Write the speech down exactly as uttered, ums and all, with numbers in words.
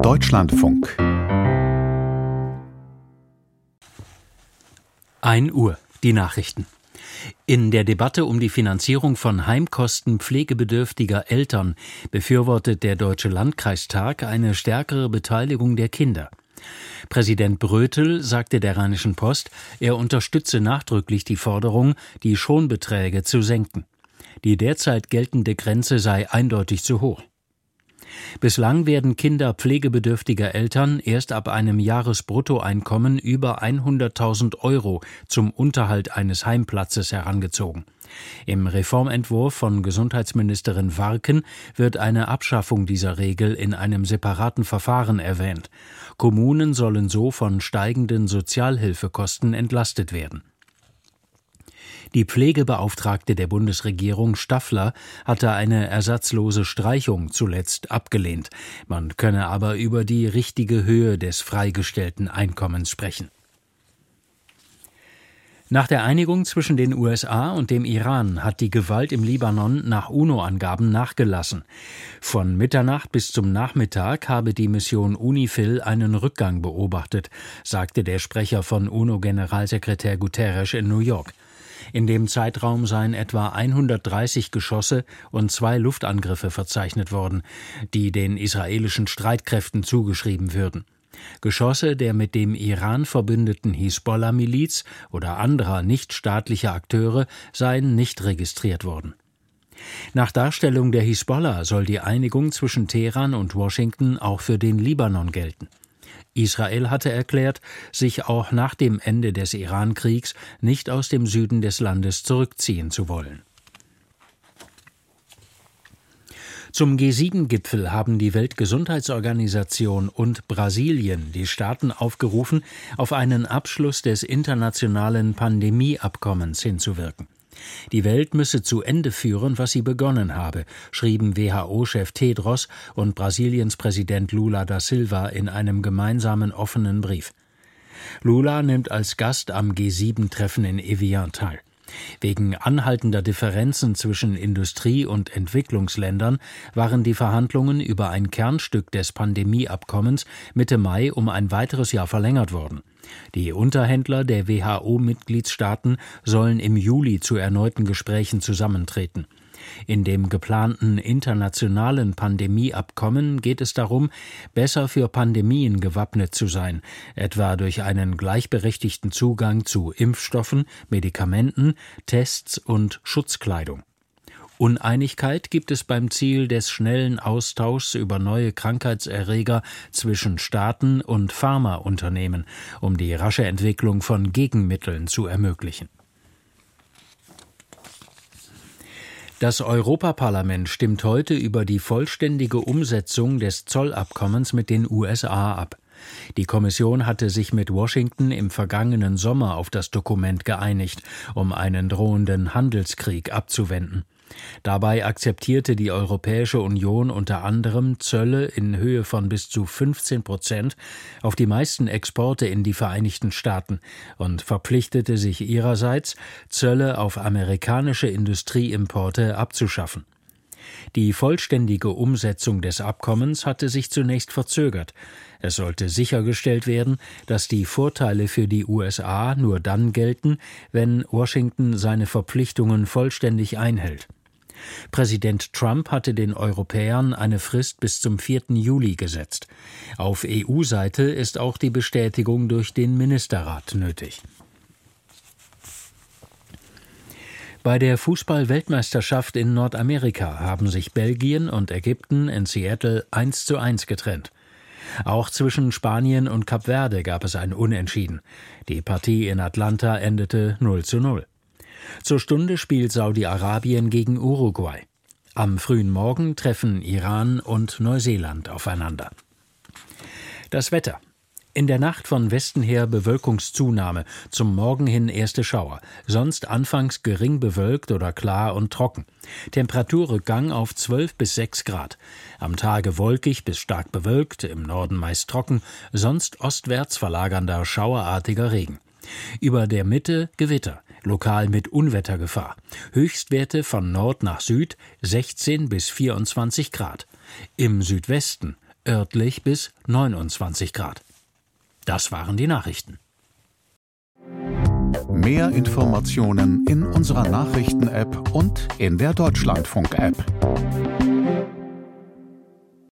Deutschlandfunk. ein Uhr, die Nachrichten. In der Debatte um die Finanzierung von Heimkosten pflegebedürftiger Eltern befürwortet der Deutsche Landkreistag eine stärkere Beteiligung der Kinder. Präsident Brötel sagte der Rheinischen Post, er unterstütze nachdrücklich die Forderung, die Schonbeträge zu senken. Die derzeit geltende Grenze sei eindeutig zu hoch. Bislang werden Kinder pflegebedürftiger Eltern erst ab einem Jahresbruttoeinkommen über hunderttausend Euro zum Unterhalt eines Heimplatzes herangezogen. Im Reformentwurf von Gesundheitsministerin Warken wird eine Abschaffung dieser Regel in einem separaten Verfahren erwähnt. Kommunen sollen so von steigenden Sozialhilfekosten entlastet werden. Die Pflegebeauftragte der Bundesregierung Staffler hatte eine ersatzlose Streichung zuletzt abgelehnt. Man könne aber über die richtige Höhe des freigestellten Einkommens sprechen. Nach der Einigung zwischen den U S A und dem Iran hat die Gewalt im Libanon nach UNO-Angaben nachgelassen. Von Mitternacht bis zum Nachmittag habe die Mission UNIFIL einen Rückgang beobachtet, sagte der Sprecher von UNO-Generalsekretär Guterres in New York. In dem Zeitraum seien etwa hundertdreißig Geschosse und zwei Luftangriffe verzeichnet worden, die den israelischen Streitkräften zugeschrieben würden. Geschosse der mit dem Iran verbündeten Hisbollah-Miliz oder anderer nichtstaatlicher Akteure seien nicht registriert worden. Nach Darstellung der Hisbollah soll die Einigung zwischen Teheran und Washington auch für den Libanon gelten. Israel hatte erklärt, sich auch nach dem Ende des Iran-Kriegs nicht aus dem Süden des Landes zurückziehen zu wollen. Zum G sieben Gipfel haben die Weltgesundheitsorganisation und Brasilien die Staaten aufgerufen, auf einen Abschluss des internationalen Pandemieabkommens hinzuwirken. Die Welt müsse zu Ende führen, was sie begonnen habe, schrieben W H O-Chef Tedros und Brasiliens Präsident Lula da Silva in einem gemeinsamen offenen Brief. Lula nimmt als Gast am G sieben Treffen in Evian teil. Wegen anhaltender Differenzen zwischen Industrie- und Entwicklungsländern waren die Verhandlungen über ein Kernstück des Pandemieabkommens Mitte Mai um ein weiteres Jahr verlängert worden. Die Unterhändler der W H O-Mitgliedstaaten sollen im Juli zu erneuten Gesprächen zusammentreten. In dem geplanten internationalen Pandemieabkommen geht es darum, besser für Pandemien gewappnet zu sein, etwa durch einen gleichberechtigten Zugang zu Impfstoffen, Medikamenten, Tests und Schutzkleidung. Uneinigkeit gibt es beim Ziel des schnellen Austauschs über neue Krankheitserreger zwischen Staaten und Pharmaunternehmen, um die rasche Entwicklung von Gegenmitteln zu ermöglichen. Das Europaparlament stimmt heute über die vollständige Umsetzung des Zollabkommens mit den U S A ab. Die Kommission hatte sich mit Washington im vergangenen Sommer auf das Dokument geeinigt, um einen drohenden Handelskrieg abzuwenden. Dabei akzeptierte die Europäische Union unter anderem Zölle in Höhe von bis zu fünfzehn Prozent auf die meisten Exporte in die Vereinigten Staaten und verpflichtete sich ihrerseits, Zölle auf amerikanische Industrieimporte abzuschaffen. Die vollständige Umsetzung des Abkommens hatte sich zunächst verzögert. Es sollte sichergestellt werden, dass die Vorteile für die U S A nur dann gelten, wenn Washington seine Verpflichtungen vollständig einhält. Präsident Trump hatte den Europäern eine Frist bis zum vierten Juli gesetzt. Auf E U-Seite ist auch die Bestätigung durch den Ministerrat nötig. Bei der Fußball-Weltmeisterschaft in Nordamerika haben sich Belgien und Ägypten in Seattle eins zu eins getrennt. Auch zwischen Spanien und Kap Verde gab es ein Unentschieden. Die Partie in Atlanta endete null zu null. Zur Stunde spielt Saudi-Arabien gegen Uruguay. Am frühen Morgen treffen Iran und Neuseeland aufeinander. Das Wetter. In der Nacht von Westen her Bewölkungszunahme, zum Morgen hin erste Schauer, sonst anfangs gering bewölkt oder klar und trocken. Temperaturrückgang auf zwölf bis sechs Grad. Am Tage wolkig bis stark bewölkt, im Norden meist trocken, sonst ostwärts verlagernder schauerartiger Regen. Über der Mitte Gewitter, lokal mit Unwettergefahr. Höchstwerte von Nord nach Süd sechzehn bis vierundzwanzig Grad. Im Südwesten örtlich bis neunundzwanzig Grad. Das waren die Nachrichten. Mehr Informationen in unserer Nachrichten-App und in der Deutschlandfunk-App.